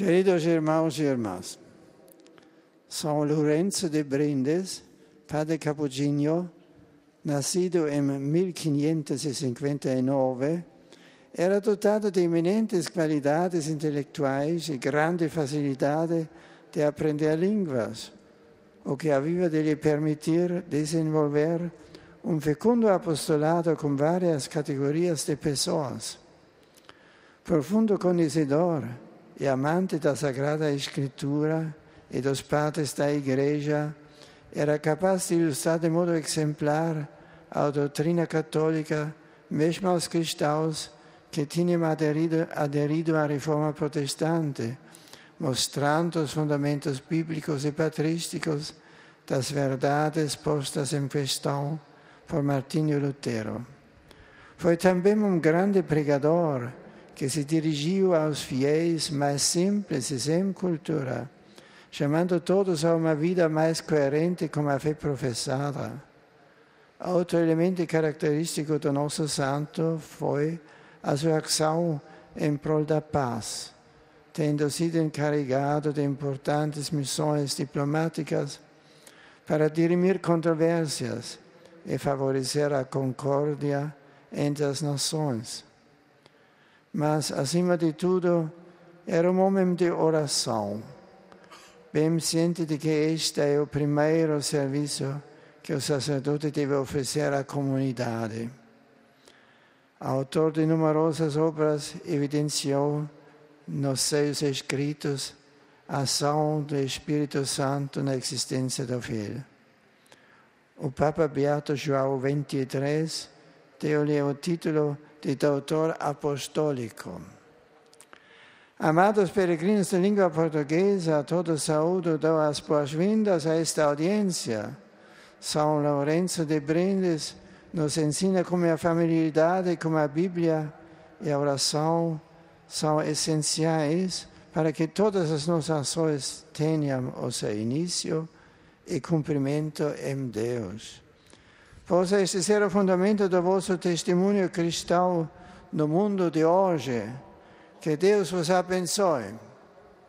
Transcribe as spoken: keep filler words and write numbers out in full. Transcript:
Queridos irmãos e irmãs, São Lourenço de Brindes, padre capuchinho, nascido em mil quinhentos e cinquenta e nove, era dotado de eminentes qualidades intelectuais e grande facilidade de aprender línguas, o que havia de lhe permitir desenvolver um fecundo apostolado com várias categorias de pessoas. Profundo conhecedor e amante da Sagrada Escritura e dos padres da Igreja, era capaz de ilustrar de modo exemplar a doutrina católica, mesmo aos cristãos que tinham aderido, aderido à Reforma Protestante, mostrando os fundamentos bíblicos e patrísticos das verdades postas em questão por Martinho Lutero. Foi também um grande pregador que se dirigiu aos fiéis mais simples e sem cultura, chamando todos a uma vida mais coerente com a fé professada. Outro elemento característico do nosso santo foi a sua ação em prol da paz, tendo sido encarregado de importantes missões diplomáticas para dirimir controvérsias e favorecer a concórdia entre as nações. Mas, acima de tudo, era um homem de oração, bem ciente de que este é o primeiro serviço que o sacerdote deve oferecer à comunidade. Autor de numerosas obras, evidenciou nos seus escritos a ação do Espírito Santo na existência do Filho. O Papa Beato João vinte e três deu-lhe o título de doutor apostólico. Amados peregrinos de língua portuguesa, a todos saúdo, dou as boas-vindas a esta audiência. São Lourenço de Brindes nos ensina como a familiaridade com a Bíblia e a oração são essenciais para que todas as nossas ações tenham o seu início e cumprimento em Deus. Possa este ser o fundamento do vosso testemunho cristão no mundo de hoje. Que Deus vos abençoe.